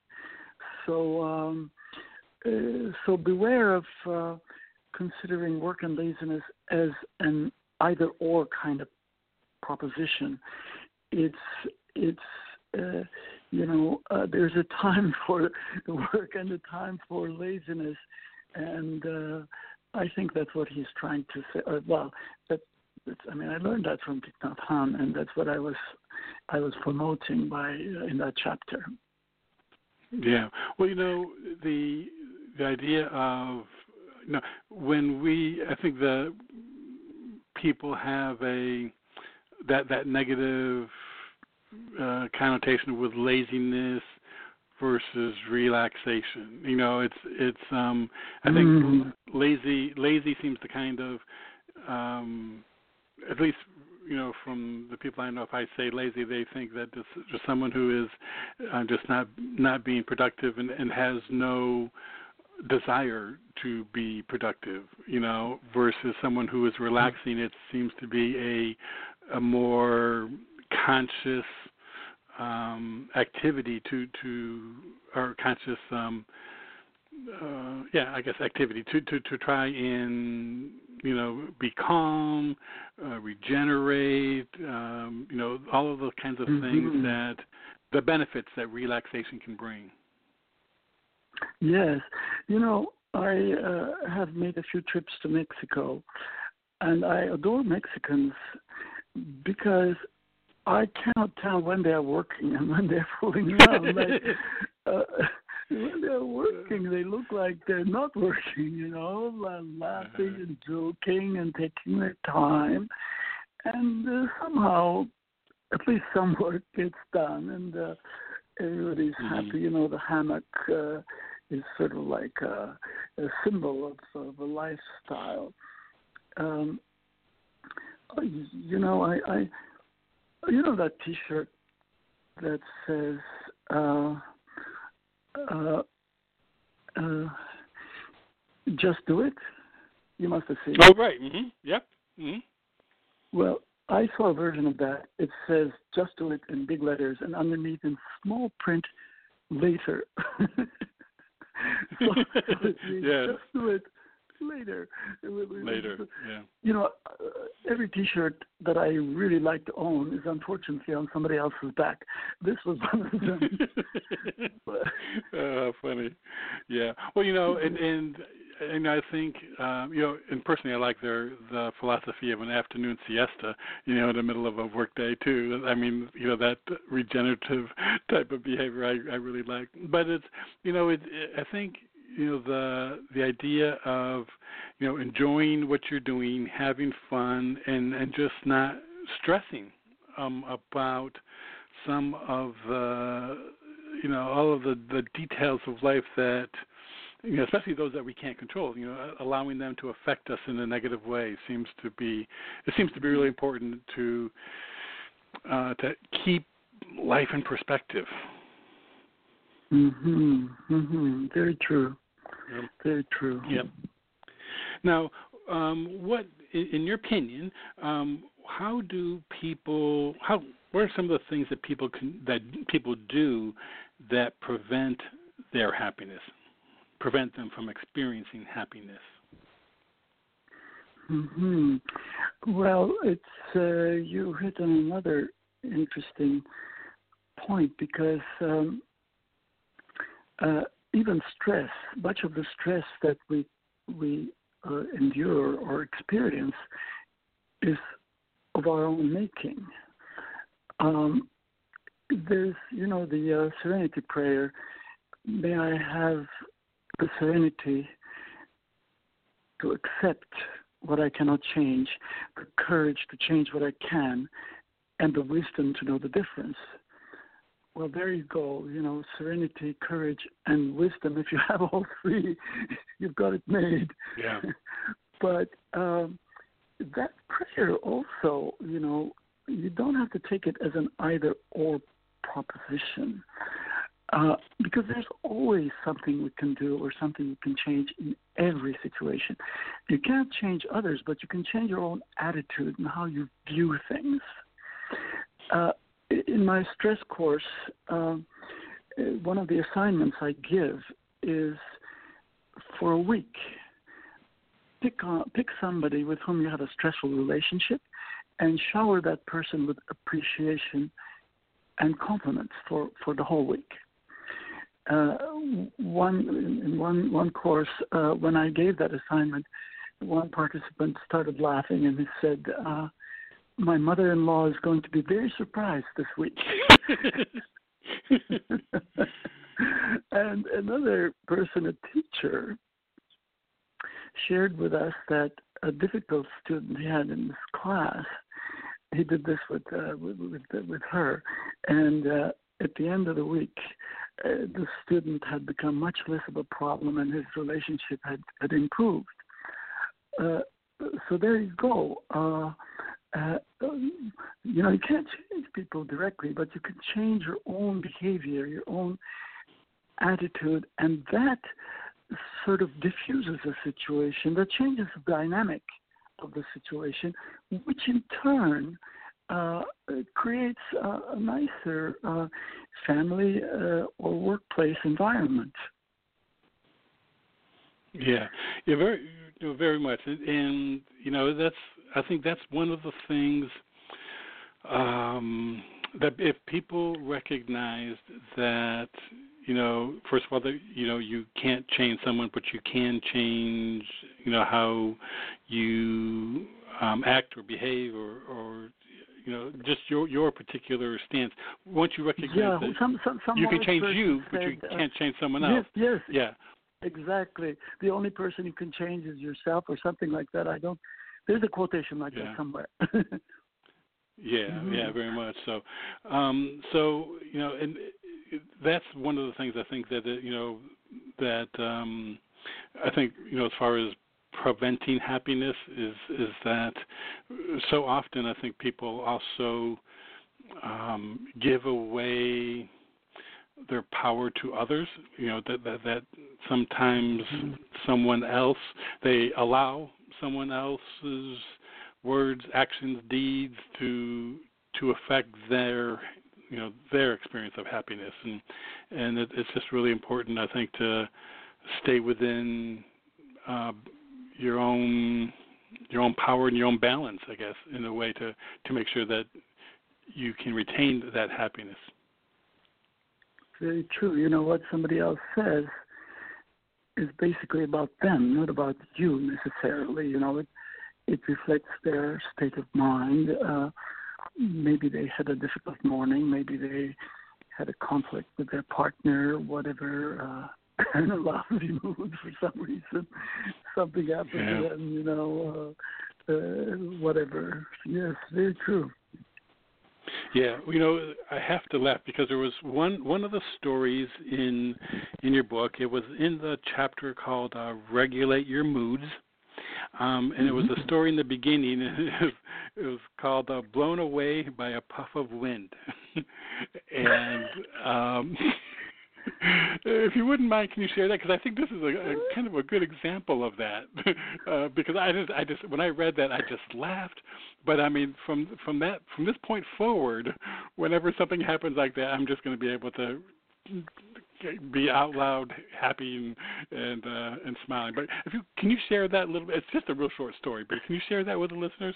So, um, uh, so beware of uh, considering work and laziness as an either-or kind of proposition. It's it's uh, you know, uh, there's a time for work and a time for laziness, and uh, I think that's what he's trying to say. Uh, well, that, that's, I mean, I learned that from Thich Nhat Hanh, and that's what I was, I was promoting by uh, in that chapter. Yeah. Well, you know, the the idea of, you know, when we, I think the people have a that that negative Uh, connotation with laziness versus relaxation. You know, it's it's. Um, I think mm. lazy lazy seems to kind of, um, at least you know from the people I know, if I say lazy, they think that this is just someone who is uh, just not not being productive and, and has no desire to be productive. You know, versus someone who is relaxing. It seems to be a a more conscious um, activity to to or conscious um, uh, yeah I guess activity to, to, to try and you know be calm, uh, regenerate, um, you know all of those kinds of mm-hmm. things that the benefits that relaxation can bring. Yes, you know I uh, have made a few trips to Mexico, and I adore Mexicans because I cannot tell when they're working and when they're fooling around. Like, uh, when they're working, they look like they're not working, you know, laughing and joking and taking their time. And uh, somehow, at least some work gets done, and uh, everybody's mm-hmm. happy. You know, the hammock uh, is sort of like a, a symbol of, of a lifestyle. Um, you know, I... I You know that T-shirt that says, uh, uh, uh, "Just do it"? You must have seen it. Oh, right. Mm-hmm. Yep. Mm-hmm. Well, I saw a version of that. It says "Just do it" in big letters, and underneath in small print, "Later." So yeah. Just do it. Later. Later, yeah. You know, uh, every T-shirt that I really like to own is unfortunately on somebody else's back. This was one of them. uh, funny. Yeah. Well, you know, and and, and I think, um, you know, and personally I like their the philosophy of an afternoon siesta, you know, in the middle of a workday too. I mean, you know, that regenerative type of behavior I, I really like. But it's, you know, it, it, I think, you know, the the idea of, you know, enjoying what you're doing, having fun, and, and just not stressing um, about some of the, you know, all of the, the details of life that you know, especially those that we can't control, you know, allowing them to affect us in a negative way seems to be, it seems to be really important to, uh, to keep life in perspective. Mm-hmm. Mm-hmm. Very true. Yep. Very true. Yep. Now, um, what, in, in your opinion, um, how do people, how, what are some of the things that people can, that people do that prevent their happiness, prevent them from experiencing happiness? Mm-hmm. Well, it's uh, you hit on another interesting point because um, uh, even stress, much of the stress that we we uh, endure or experience is of our own making. Um, there's, you know, the uh, Serenity Prayer. May I have the serenity to accept what I cannot change, the courage to change what I can, and the wisdom to know the difference. Well, there you go. You know, serenity, courage, and wisdom. If you have all three, you've got it made. Yeah. But um, that prayer also, you know, you don't have to take it as an either-or proposition. Uh, because there's always something we can do or something you can change in every situation. You can't change others, but you can change your own attitude and how you view things. Uh, in my stress course, uh, one of the assignments I give is for a week, pick, on, pick somebody with whom you have a stressful relationship and shower that person with appreciation and compliments for, for the whole week. Uh, one in one one course, uh, when I gave that assignment, one participant started laughing and he said, uh, "My mother-in-law is going to be very surprised this week." And another person, a teacher, shared with us that a difficult student he had in this class, he did this with uh, with, with with her, and uh, at the end of the week, Uh, the student had become much less of a problem and his relationship had, had improved. Uh, so there you go. Uh, uh, you know, you can't change people directly, but you can change your own behavior, your own attitude, and that sort of diffuses a situation, that changes the dynamic of the situation, which in turn Uh, creates uh, a nicer uh, family uh, or workplace environment. Yeah, yeah, very, you know, very much, and you know that's. I think that's one of the things um, that if people recognized that, you know, first of all, that you know you can't change someone, but you can change, you know, how you um, act or behave, or, or you know, just your your particular stance. Once you recognize yeah, that some, some, some you can change you, said, but you uh, can't change someone yes, else. Yes, yeah, exactly. The only person you can change is yourself, or something like that. I don't. There's a quotation like yeah. that somewhere. yeah, mm-hmm. yeah, very much so. Um, so you know, and that's one of the things I think that you know that um, I think you know as far as preventing happiness is is that so often I think people also um, give away their power to others. You know that that, that sometimes mm-hmm. someone else, they allow someone else's words, actions, deeds to to affect their you know their experience of happiness, and and it, it's just really important I think to stay within uh, your own your own power and your own balance, I guess, in a way to, to make sure that you can retain that happiness. Very true. You know, what somebody else says is basically about them, not about you necessarily. You know, it it reflects their state of mind. Uh, maybe they had a difficult morning. Maybe they had a conflict with their partner, whatever. Uh, in a lousy mood for some reason. Something happened yeah. to them, you know, uh, uh, whatever. Yes, very true. Yeah, you know, I have to laugh because there was one one of the stories in in your book. It was in the chapter called uh, "Regulate Your Moods," um, and it was a story in the beginning. And it was, it was called uh, "Blown Away by a Puff of Wind," and um, if you wouldn't mind, can you share that? Because I think this is a, a kind of a good example of that. uh, because I just, I just, when I read that, I just laughed. But I mean, from from that, from this point forward, whenever something happens like that, I'm just going to be able to be out loud happy and and uh, and smiling. But if you can you share that a little bit? It's just a real short story, but can you share that with the listeners?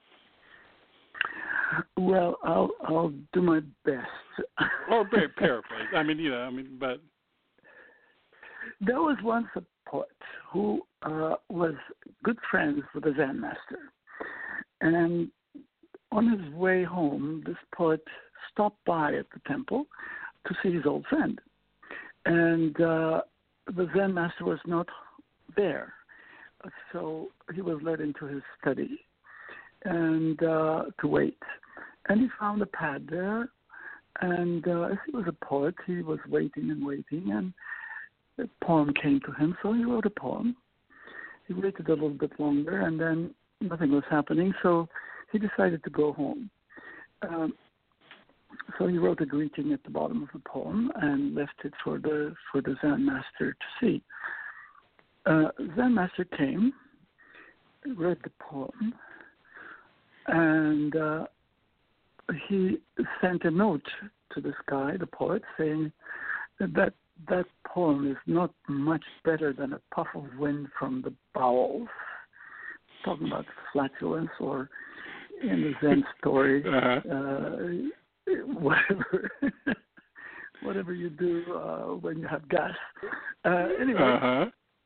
Well, I'll I'll do my best. Or paraphrase. I mean, you know, I mean, but there was once a poet who uh, was good friends with a Zen master, and on his way home, this poet stopped by at the temple to see his old friend, and uh, the Zen master was not there, so he was led into his study and uh, to wait. And he found a pad there, and uh, as he was a poet, he was waiting and waiting, and a poem came to him, so he wrote a poem. He waited a little bit longer, and then nothing was happening, so he decided to go home. Um, so he wrote a greeting at the bottom of the poem and left it for the for the Zen master to see. Uh, Zen master came, read the poem, and uh, he sent a note to this guy, the poet, saying that that poem is not much better than a puff of wind from the bowels. Talking about flatulence, or in the Zen story, uh-huh. uh, whatever, whatever you do uh, when you have gas. Uh, anyway, uh-huh.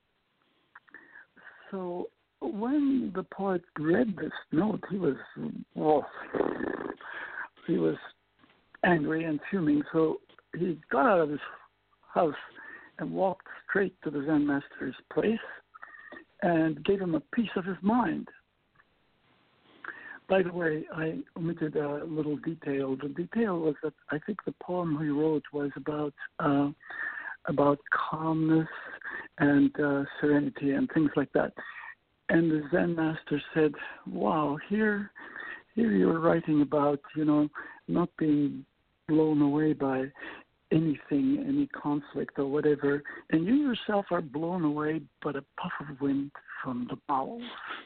so when the poet read this note, he was well, he was angry and fuming. So he got out of his house and walked straight to the Zen master's place and gave him a piece of his mind. By the way, I omitted a little detail. The detail was that I think the poem he wrote was about uh, about calmness and uh, serenity and things like that. And the Zen master said, "Wow, here, here you're writing about, you know, not being blown away by anything, any conflict or whatever, and you yourself are blown away by a puff of wind from the bowels."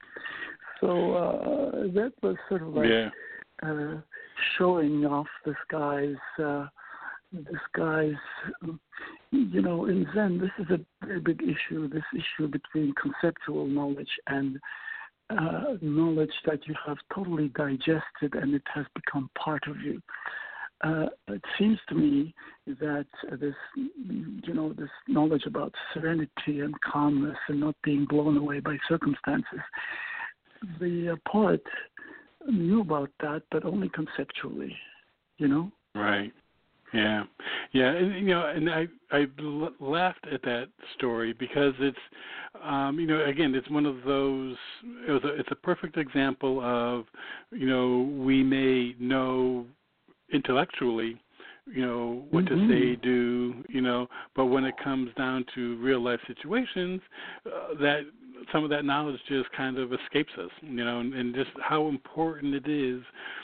So uh, that was sort of like yeah. uh, showing off this guy's, uh, this guy's, you know, in Zen, this is a very big issue, this issue between conceptual knowledge and uh, knowledge that you have totally digested and it has become part of you. Uh, it seems to me that uh, this, you know, this knowledge about serenity and calmness and not being blown away by circumstances, the uh, poet knew about that, but only conceptually, you know? Right. Yeah. Yeah. And, you know, and I, I l- laughed at that story because it's, um, you know, again, it's one of those, it was a, it's a perfect example of, you know, we may know intellectually, you know, what mm-hmm. to say, do, you know, but when it comes down to real life situations, uh, that some of that knowledge just kind of escapes us, you know, and, and just how important it is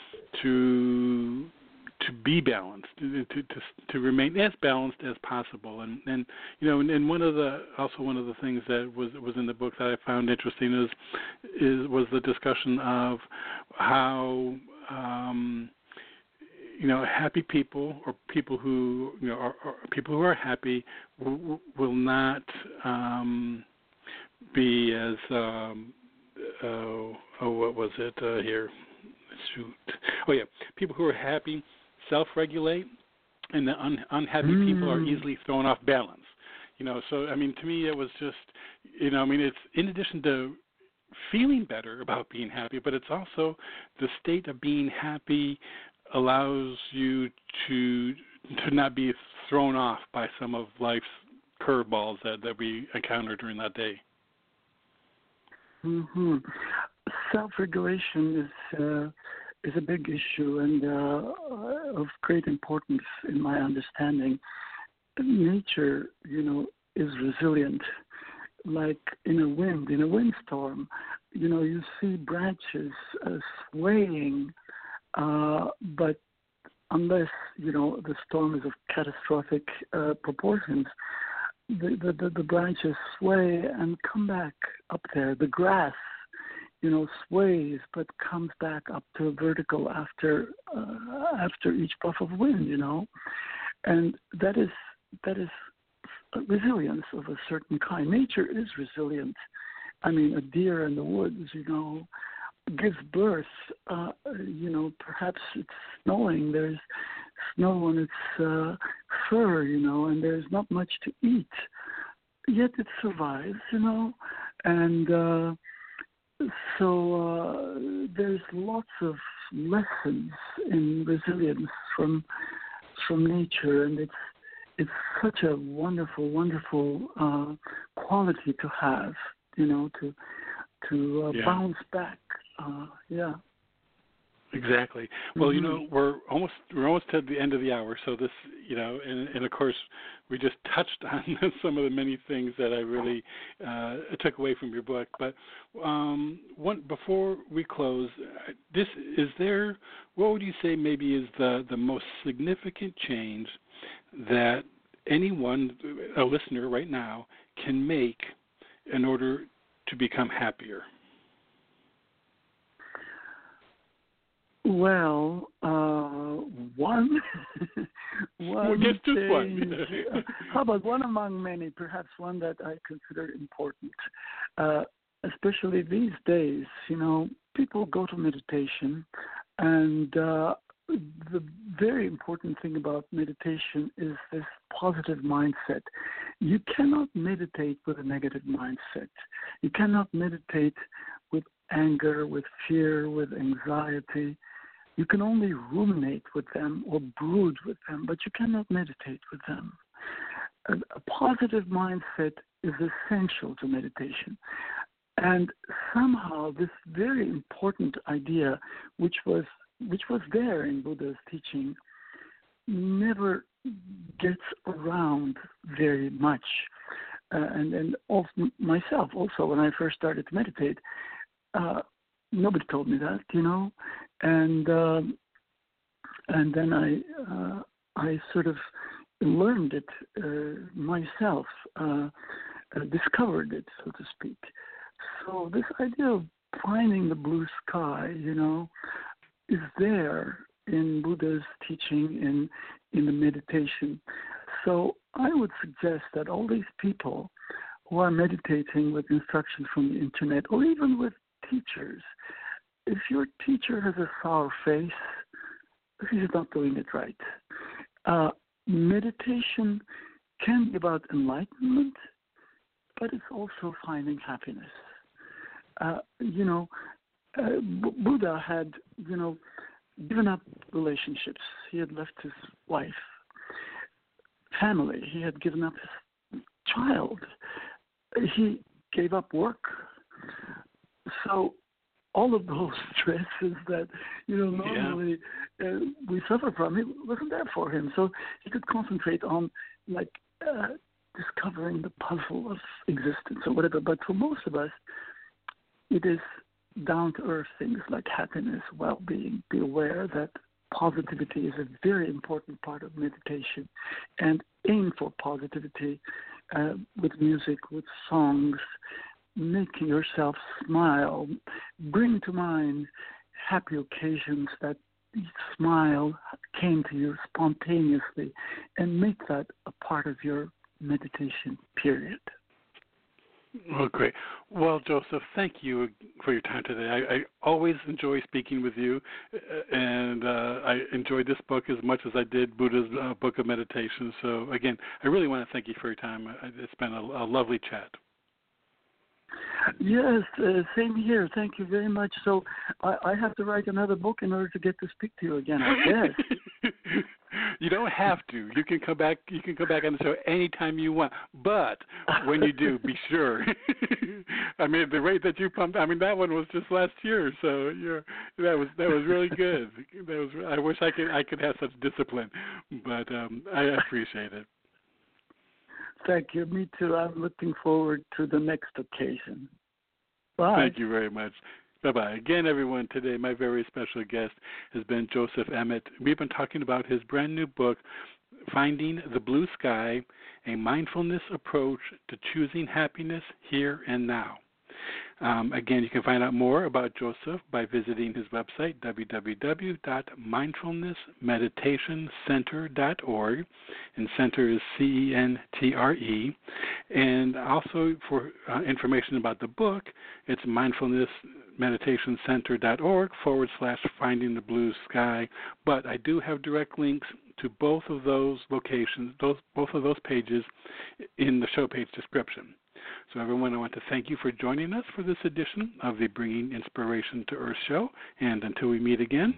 to to be balanced, to to to remain as balanced as possible, and and you know, and, and one of the also one of the things that was was in the book that I found interesting is is was the discussion of how. Um, You know, happy people or people who you know are, are people who are happy will, will not um, be as um, uh, oh what was it uh, here? Shoot. Oh yeah, people who are happy self-regulate, and the un- unhappy mm. people are easily thrown off balance. You know, so I mean, to me, it was just you know, I mean, it's in addition to feeling better about being happy, but it's also the state of being happy allows you to to not be thrown off by some of life's curveballs that, that we encounter during that day. Mm-hmm. Self-regulation is uh, is a big issue and uh, of great importance in my understanding. Nature, you know, is resilient. Like in a wind, in a windstorm, you know, you see branches uh, swaying, uh, but unless, you know, the storm is of catastrophic uh, proportions, the, the, the, the branches sway and come back up there. The grass, you know, sways but comes back up to vertical after uh, after each puff of wind, you know, and that is that is resilience of a certain kind. Nature is resilient. I mean, a deer in the woods, you know, gives birth. Uh, you know, perhaps it's snowing. There's snow on its uh, fur, you know, and there's not much to eat. Yet it survives, you know, and uh, so uh, there's lots of lessons in resilience from from nature, and it's it's such a wonderful, wonderful uh, quality to have, you know, to to uh, yeah. bounce back. Uh, yeah. Exactly. Well, mm-hmm. you know, we're almost we're almost at the end of the hour, so this, you know, and, and of course, we just touched on some of the many things that I really uh, took away from your book. But um, one before we close, this is there. What would you say maybe is the the most significant change that anyone, a listener right now, can make in order to become happier? Well, uh, one, one well, just change, one. uh, how about one among many, perhaps one that I consider important, uh, especially these days. You know, people go to meditation, and uh, the very important thing about meditation is this positive mindset. You cannot meditate with a negative mindset. You cannot meditate with anger, with fear, with anxiety. You can only ruminate with them or brood with them, but you cannot meditate with them. A, a positive mindset is essential to meditation. And somehow this very important idea, which was which was there in Buddha's teaching, never gets around very much. Uh, and and also myself also, when I first started to meditate, uh, nobody told me that, you know, and um, and then I uh, I sort of learned it uh, myself, uh, uh, discovered it, so to speak. So this idea of finding the blue sky, you know, is there in Buddha's teaching in in the meditation. So I would suggest that all these people who are meditating with instruction from the internet, or even with teachers, if your teacher has a sour face, he's not doing it right. Uh, meditation can be about enlightenment, but it's also finding happiness. Uh, you know, uh, B- Buddha had, you know, given up relationships. He had left his wife, family. He had given up his child. He gave up work. So all of those stresses that, you know, normally yeah. uh, we suffer from, it wasn't there for him. So he could concentrate on, like, uh, discovering the puzzle of existence or whatever. But for most of us, it is down-to-earth things like happiness, well-being. Be aware that positivity is a very important part of meditation, and aim for positivity uh, with music, with songs, making yourself smile. Bring to mind happy occasions that smile came to you spontaneously, and make that a part of your meditation period. Well, great. Well, Joseph, thank you for your time today. I, I always enjoy speaking with you, and uh, I enjoyed this book as much as I did Buddha's uh, Book of Meditation. So, again, I really want to thank you for your time. It's been a, a lovely chat. Yes, uh, same here. Thank you very much. So I, I have to write another book in order to get to speak to you again, I guess. You don't have to. You can come back. You can come back on the show anytime you want. But when you do, be sure. I mean, the rate that you pumped. I mean, that one was just last year. So you're, that was that was really good. That was. I wish I could I could have such discipline, but um, I appreciate it. Thank you. Me too. I'm looking forward to the next occasion. Bye. Thank you very much. Bye-bye. Again, everyone, today my very special guest has been Joseph Emmett. We've been talking about his brand new book, Finding the Blue Sky, A Mindfulness Approach to Choosing Happiness Here and Now. Um, again, you can find out more about Joseph by visiting his website, w w w dot mindfulness meditation center dot org, and center is C E N T R E. And also for uh, information about the book, it's mindfulness meditation center dot org forward slash finding the blue sky. But I do have direct links to both of those locations, those both of those pages in the show page description. So everyone, I want to thank you for joining us for this edition of the Bringing Inspiration to Earth show. And until we meet again,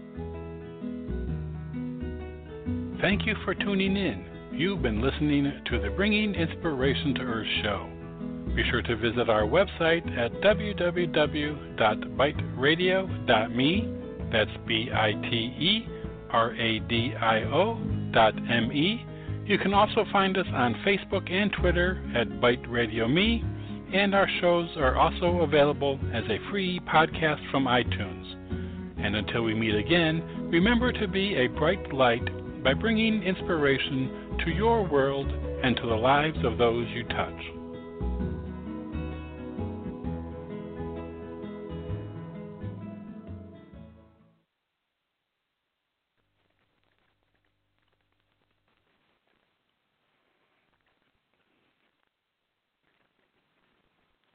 thank you for tuning in. You've been listening to the Bringing Inspiration to Earth show. Be sure to visit our website at w w w dot bite radio dot m e. That's B I T E R A D I O dot M E. You can also find us on Facebook and Twitter at Bite Radio Me, and our shows are also available as a free podcast from iTunes. And until we meet again, remember to be a bright light by bringing inspiration to your world and to the lives of those you touch.